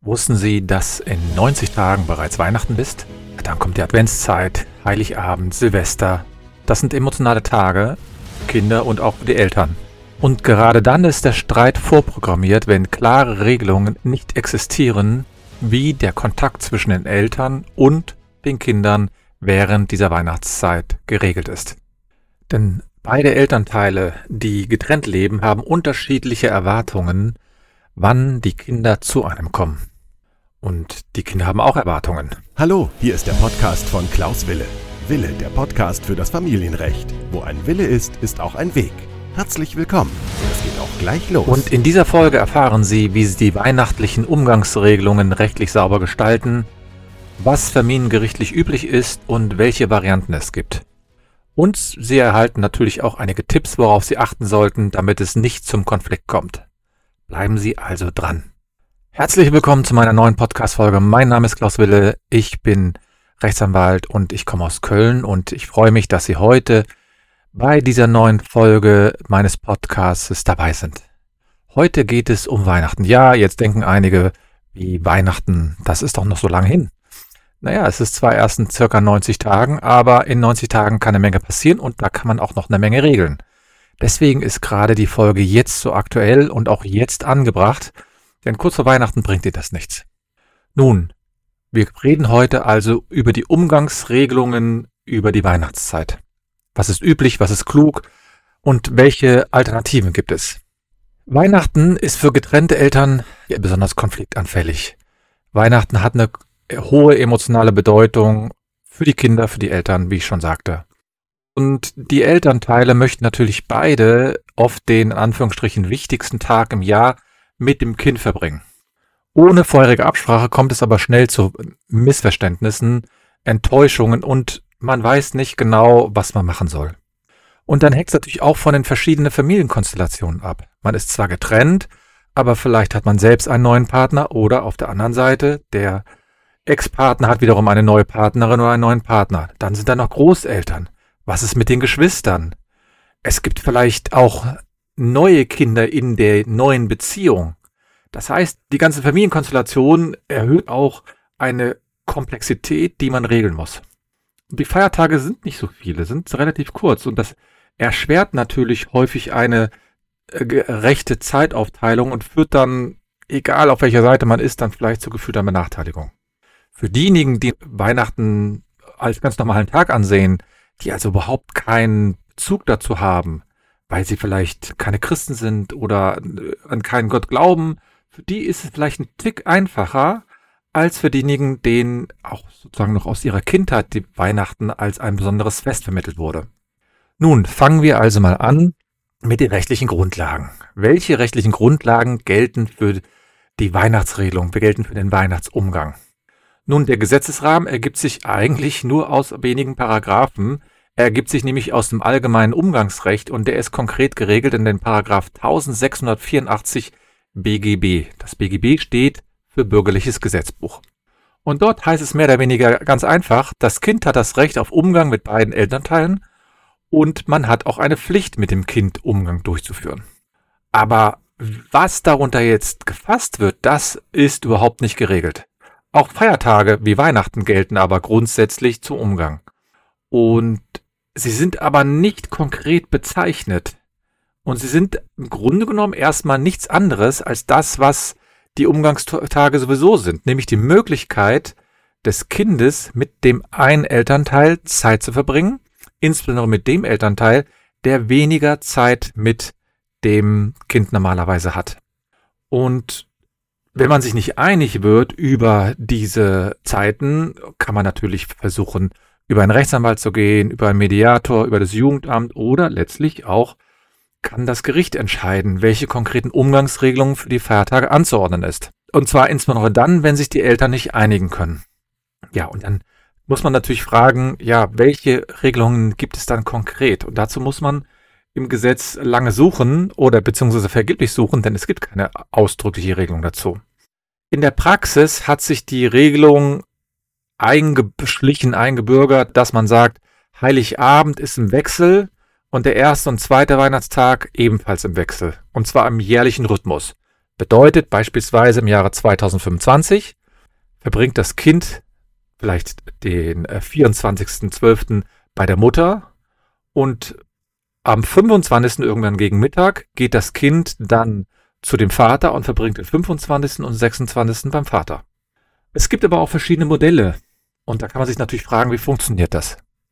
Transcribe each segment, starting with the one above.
Wussten Sie, dass in 90 Tagen bereits Weihnachten ist? Dann kommt die Adventszeit, Heiligabend, Silvester. Das sind emotionale Tage für Kinder und auch für die Eltern. Und gerade dann ist der Streit vorprogrammiert, wenn klare Regelungen nicht existieren, wie der Kontakt zwischen den Eltern und den Kindern während dieser Weihnachtszeit geregelt ist. Denn beide Elternteile, die getrennt leben, haben unterschiedliche Erwartungen, wann die Kinder zu einem kommen. Und die Kinder haben auch Erwartungen. Hallo, hier ist der Podcast von Klaus Wille. Wille, der Podcast für das Familienrecht. Wo ein Wille ist, ist auch ein Weg. Herzlich willkommen. Es geht auch gleich los. Und in dieser Folge erfahren Sie, wie Sie die weihnachtlichen Umgangsregelungen rechtlich sauber gestalten, was familiengerichtlich üblich ist und welche Varianten es gibt. Und Sie erhalten natürlich auch einige Tipps, worauf Sie achten sollten, damit es nicht zum Konflikt kommt. Bleiben Sie also dran. Herzlich willkommen zu meiner neuen Podcast-Folge. Mein Name ist Klaus Wille, ich bin Rechtsanwalt und ich komme aus Köln und ich freue mich, dass Sie heute bei dieser neuen Folge meines Podcasts dabei sind. Heute geht es um Weihnachten. Ja, jetzt denken einige, wie Weihnachten, das ist doch noch so lange hin. Naja, es ist zwar erst in circa 90 Tagen, aber in 90 Tagen kann eine Menge passieren und da kann man auch noch eine Menge regeln. Deswegen ist gerade die Folge jetzt so aktuell und auch jetzt angebracht, denn kurz vor Weihnachten bringt dir das nichts. Nun, wir reden heute also über die Umgangsregelungen über die Weihnachtszeit. Was ist üblich, was ist klug und welche Alternativen gibt es? Weihnachten ist für getrennte Eltern besonders konfliktanfällig. Weihnachten hat eine hohe emotionale Bedeutung für die Kinder, für die Eltern, wie ich schon sagte. Und die Elternteile möchten natürlich beide oft den in Anführungsstrichen wichtigsten Tag im Jahr mit dem Kind verbringen. Ohne vorherige Absprache kommt es aber schnell zu Missverständnissen, Enttäuschungen und man weiß nicht genau, was man machen soll. Und dann hängt es natürlich auch von den verschiedenen Familienkonstellationen ab. Man ist zwar getrennt, aber vielleicht hat man selbst einen neuen Partner oder auf der anderen Seite der Ex-Partner hat wiederum eine neue Partnerin oder einen neuen Partner. Dann sind da noch Großeltern. Was ist mit den Geschwistern? Es gibt vielleicht auch neue Kinder in der neuen Beziehung. Das heißt, die ganze Familienkonstellation erhöht auch eine Komplexität, die man regeln muss. Die Feiertage sind nicht so viele, sind relativ kurz und das erschwert natürlich häufig eine gerechte Zeitaufteilung und führt dann, egal auf welcher Seite man ist, dann vielleicht zu gefühlter Benachteiligung. Für diejenigen, die Weihnachten als ganz normalen Tag ansehen, die also überhaupt keinen Bezug dazu haben, weil sie vielleicht keine Christen sind oder an keinen Gott glauben, für die ist es vielleicht ein Tick einfacher, als für diejenigen, denen auch sozusagen noch aus ihrer Kindheit die Weihnachten als ein besonderes Fest vermittelt wurde. Nun, fangen wir also mal an mit den rechtlichen Grundlagen. Welche rechtlichen Grundlagen gelten für die Weihnachtsregelung, gelten für den Weihnachtsumgang? Nun, der Gesetzesrahmen ergibt sich eigentlich nur aus wenigen Paragraphen. Er ergibt sich nämlich aus dem allgemeinen Umgangsrecht und der ist konkret geregelt in den Paragraph 1684 BGB. Das BGB steht für Bürgerliches Gesetzbuch. Und dort heißt es mehr oder weniger ganz einfach, das Kind hat das Recht auf Umgang mit beiden Elternteilen und man hat auch eine Pflicht, mit dem Kind Umgang durchzuführen. Aber was darunter jetzt gefasst wird, das ist überhaupt nicht geregelt. Auch Feiertage wie Weihnachten gelten aber grundsätzlich zum Umgang. Und sie sind aber nicht konkret bezeichnet. Und sie sind im Grunde genommen erstmal nichts anderes als das, was die Umgangstage sowieso sind. Nämlich die Möglichkeit des Kindes mit dem einen Elternteil Zeit zu verbringen. Insbesondere mit dem Elternteil, der weniger Zeit mit dem Kind normalerweise hat. Und wenn man sich nicht einig wird über diese Zeiten, kann man natürlich versuchen, über einen Rechtsanwalt zu gehen, über einen Mediator, über das Jugendamt oder letztlich auch kann das Gericht entscheiden, welche konkreten Umgangsregelungen für die Feiertage anzuordnen ist. Und zwar insbesondere dann, wenn sich die Eltern nicht einigen können. Ja, und dann muss man natürlich fragen, ja, welche Regelungen gibt es dann konkret? Und dazu muss man im Gesetz lange suchen oder beziehungsweise vergeblich suchen, denn es gibt keine ausdrückliche Regelung dazu. In der Praxis hat sich die Regelung eingebürgert, dass man sagt, Heiligabend ist im Wechsel und der erste und zweite Weihnachtstag ebenfalls im Wechsel. Und zwar im jährlichen Rhythmus. Bedeutet beispielsweise im Jahre 2025 verbringt das Kind vielleicht den 24.12. bei der Mutter und am 25. irgendwann gegen Mittag geht das Kind dann zu dem Vater und verbringt den 25. und 26. beim Vater. Es gibt aber auch verschiedene Modelle und da kann man sich natürlich fragen, wie funktioniert das?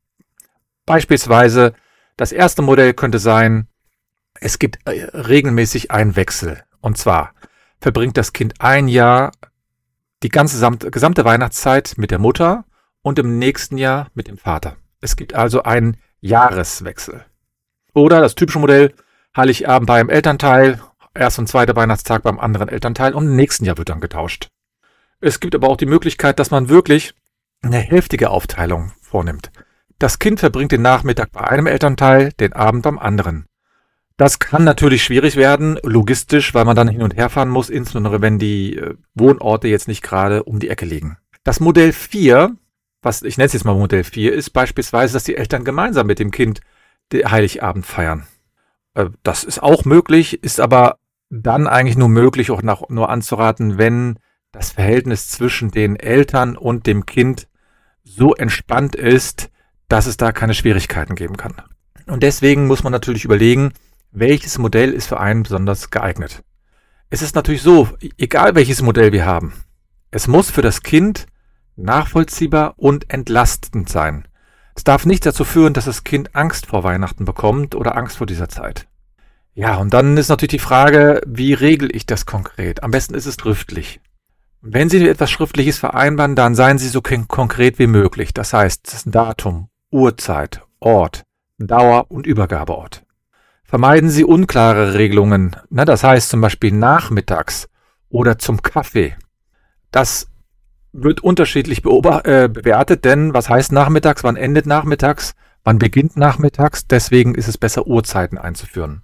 Beispielsweise das erste Modell könnte sein, es gibt regelmäßig einen Wechsel. Und zwar verbringt das Kind ein Jahr die gesamte Weihnachtszeit mit der Mutter und im nächsten Jahr mit dem Vater. Es gibt also einen Jahreswechsel. Oder das typische Modell, Heiligabend beim Elternteil, erster und zweiter Weihnachtstag beim anderen Elternteil und im nächsten Jahr wird dann getauscht. Es gibt aber auch die Möglichkeit, dass man wirklich eine hälftige Aufteilung vornimmt. Das Kind verbringt den Nachmittag bei einem Elternteil, den Abend beim anderen. Das kann natürlich schwierig werden, logistisch, weil man dann hin und her fahren muss, insbesondere wenn die Wohnorte jetzt nicht gerade um die Ecke liegen. Das Modell 4, ich nenne es jetzt mal Modell 4, ist beispielsweise, dass die Eltern gemeinsam mit dem Kind den Heiligabend feiern. Das ist auch möglich, ist aber dann eigentlich nur möglich, auch nur anzuraten, wenn das Verhältnis zwischen den Eltern und dem Kind so entspannt ist, dass es da keine Schwierigkeiten geben kann. Und deswegen muss man natürlich überlegen, welches Modell ist für einen besonders geeignet. Es ist natürlich so, egal welches Modell wir haben, es muss für das Kind nachvollziehbar und entlastend sein. Es darf nicht dazu führen, dass das Kind Angst vor Weihnachten bekommt oder Angst vor dieser Zeit. Ja, und dann ist natürlich die Frage, wie regle ich das konkret? Am besten ist es schriftlich. Wenn Sie etwas Schriftliches vereinbaren, dann seien Sie so konkret wie möglich. Das heißt, das Datum, Uhrzeit, Ort, Dauer und Übergabeort. Vermeiden Sie unklare Regelungen. Das heißt zum Beispiel nachmittags oder zum Kaffee. Das wird unterschiedlich bewertet, denn was heißt nachmittags, wann endet nachmittags, wann beginnt nachmittags? Deswegen ist es besser, Uhrzeiten einzuführen.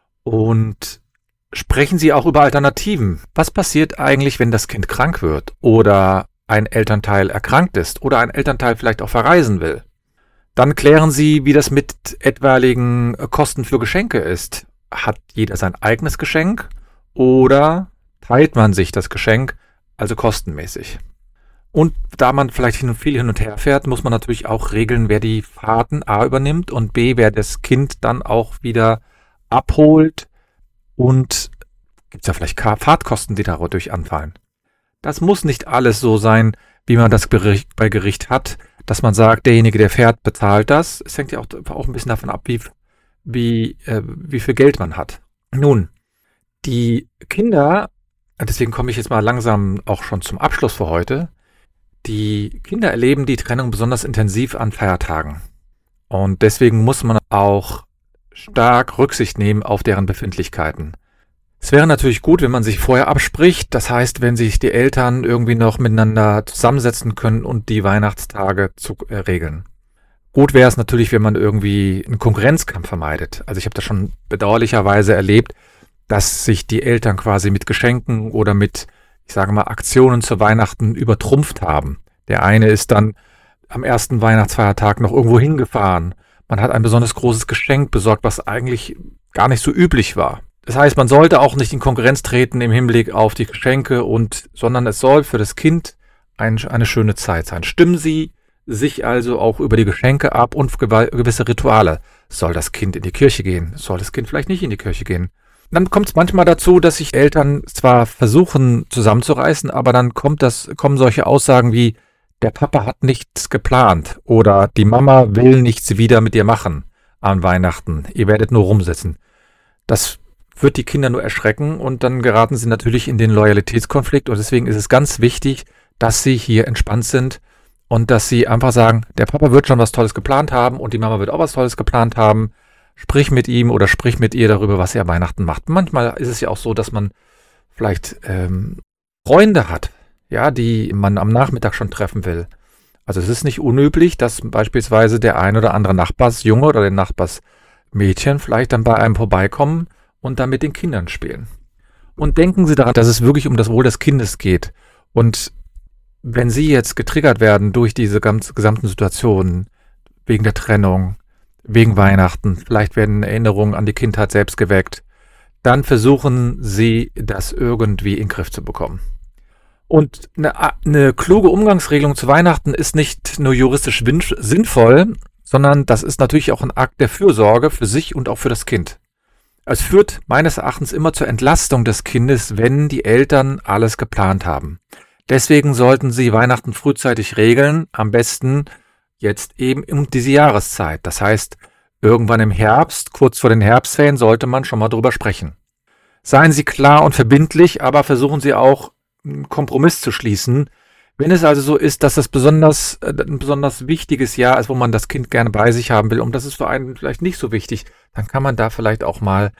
Und sprechen Sie auch über Alternativen. Was passiert eigentlich, wenn das Kind krank wird oder ein Elternteil erkrankt ist oder ein Elternteil vielleicht auch verreisen will? Dann klären Sie, wie das mit etwaigen Kosten für Geschenke ist. Hat jeder sein eigenes Geschenk oder teilt man sich das Geschenk, also kostenmäßig? Und da man vielleicht viel hin und her fährt, muss man natürlich auch regeln, wer die Fahrten A übernimmt und B, wer das Kind dann auch wieder abholt. Und gibt es ja vielleicht Fahrtkosten, die dadurch anfallen. Das muss nicht alles so sein, wie man das bei Gericht hat, dass man sagt, derjenige, der fährt, bezahlt das. Es hängt ja auch ein bisschen davon ab, wie viel Geld man hat. Nun, die Kinder, deswegen komme ich jetzt mal langsam auch schon zum Abschluss für heute, die Kinder erleben die Trennung besonders intensiv an Feiertagen. Und deswegen muss man auch stark Rücksicht nehmen auf deren Befindlichkeiten. Es wäre natürlich gut, wenn man sich vorher abspricht, das heißt, wenn sich die Eltern irgendwie noch miteinander zusammensetzen können und die Weihnachtstage zu regeln. Gut wäre es natürlich, wenn man irgendwie einen Konkurrenzkampf vermeidet. Also ich habe das schon bedauerlicherweise erlebt, dass sich die Eltern quasi mit Geschenken oder mit, ich sage mal, Aktionen zu Weihnachten übertrumpft haben. Der eine ist dann am ersten Weihnachtsfeiertag noch irgendwo hingefahren. Man hat ein besonders großes Geschenk besorgt, was eigentlich gar nicht so üblich war. Das heißt, man sollte auch nicht in Konkurrenz treten im Hinblick auf die Geschenke, sondern es soll für das Kind eine schöne Zeit sein. Stimmen Sie sich also auch über die Geschenke ab und gewisse Rituale. Soll das Kind in die Kirche gehen? Soll das Kind vielleicht nicht in die Kirche gehen? Dann kommt es manchmal dazu, dass sich Eltern zwar versuchen zusammenzureißen, aber dann kommen solche Aussagen wie, der Papa hat nichts geplant oder die Mama will nichts wieder mit dir machen an Weihnachten. Ihr werdet nur rumsitzen. Das wird die Kinder nur erschrecken und dann geraten sie natürlich in den Loyalitätskonflikt und deswegen ist es ganz wichtig, dass sie hier entspannt sind und dass sie einfach sagen, der Papa wird schon was Tolles geplant haben und die Mama wird auch was Tolles geplant haben. Sprich mit ihm oder sprich mit ihr darüber, was ihr an Weihnachten macht. Manchmal ist es ja auch so, dass man vielleicht Freunde hat, ja, die man am Nachmittag schon treffen will. Also es ist nicht unüblich, dass beispielsweise der ein oder andere Nachbarsjunge oder der Nachbarsmädchen vielleicht dann bei einem vorbeikommen und dann mit den Kindern spielen. Und denken Sie daran, dass es wirklich um das Wohl des Kindes geht. Und wenn Sie jetzt getriggert werden durch diese gesamten Situationen, wegen der Trennung, wegen Weihnachten, vielleicht werden Erinnerungen an die Kindheit selbst geweckt, dann versuchen Sie, das irgendwie in den Griff zu bekommen. Und eine kluge Umgangsregelung zu Weihnachten ist nicht nur juristisch sinnvoll, sondern das ist natürlich auch ein Akt der Fürsorge für sich und auch für das Kind. Es führt meines Erachtens immer zur Entlastung des Kindes, wenn die Eltern alles geplant haben. Deswegen sollten Sie Weihnachten frühzeitig regeln, am besten jetzt eben um diese Jahreszeit. Das heißt, irgendwann im Herbst, kurz vor den Herbstferien, sollte man schon mal drüber sprechen. Seien Sie klar und verbindlich, aber versuchen Sie auch, einen Kompromiss zu schließen. Wenn es also so ist, dass das ein besonders wichtiges Jahr ist, wo man das Kind gerne bei sich haben will und das ist für einen vielleicht nicht so wichtig, dann kann man da vielleicht auch mal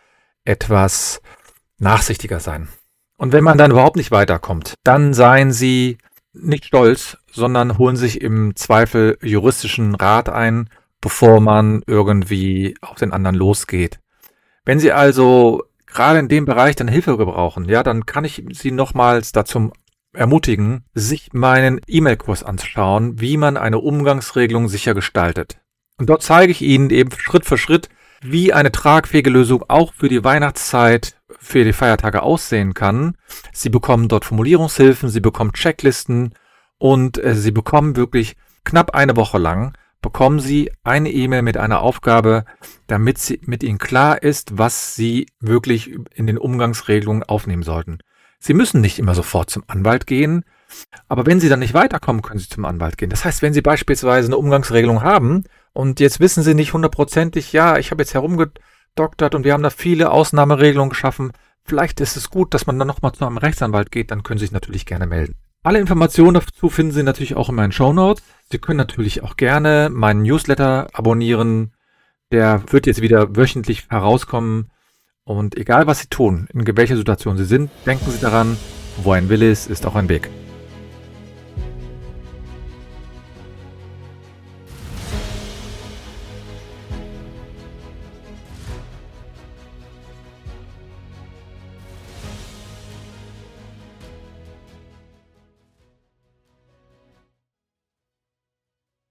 etwas nachsichtiger sein. Und wenn man dann überhaupt nicht weiterkommt, dann seien Sie nicht stolz, sondern holen sich im Zweifel juristischen Rat ein, bevor man irgendwie auf den anderen losgeht. Wenn Sie also gerade in dem Bereich dann Hilfe gebrauchen, ja, dann kann ich Sie nochmals dazu ermutigen, sich meinen E-Mail-Kurs anzuschauen, wie man eine Umgangsregelung sicher gestaltet. Und dort zeige ich Ihnen eben Schritt für Schritt, wie eine tragfähige Lösung auch für die Weihnachtszeit, für die Feiertage aussehen kann. Sie bekommen dort Formulierungshilfen, Sie bekommen Checklisten und Sie bekommen wirklich knapp eine Woche lang, bekommen Sie eine E-Mail mit einer Aufgabe, damit mit Ihnen klar ist, was Sie wirklich in den Umgangsregelungen aufnehmen sollten. Sie müssen nicht immer sofort zum Anwalt gehen, aber wenn Sie dann nicht weiterkommen, können Sie zum Anwalt gehen. Das heißt, wenn Sie beispielsweise eine Umgangsregelung haben und jetzt wissen Sie nicht hundertprozentig, ja, ich habe jetzt herumgedoktert und wir haben da viele Ausnahmeregelungen geschaffen, vielleicht ist es gut, dass man dann nochmal zu einem Rechtsanwalt geht, dann können Sie sich natürlich gerne melden. Alle Informationen dazu finden Sie natürlich auch in meinen Shownotes. Sie können natürlich auch gerne meinen Newsletter abonnieren. Der wird jetzt wieder wöchentlich herauskommen. Und egal, was Sie tun, in welcher Situation Sie sind, denken Sie daran, wo ein Wille ist, ist auch ein Weg.